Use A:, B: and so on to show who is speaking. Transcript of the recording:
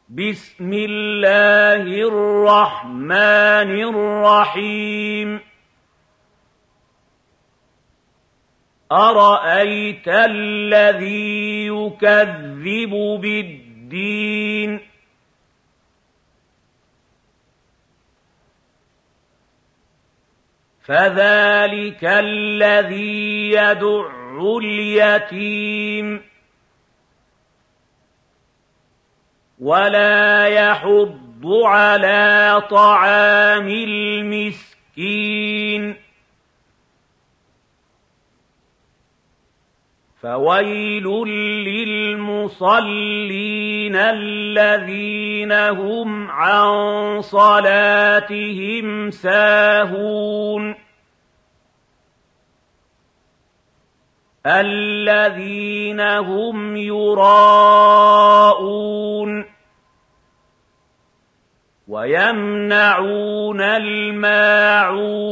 A: بسم الله الرحمن الرحيم أرأيت الذي يكذب بالدين فذلك الذي يدع اليتيم ولا يحض على طعام المسكين فويل للمصلين الذين هم عن صلاتهم ساهون الذين هم يراءون ويمنعون الماعون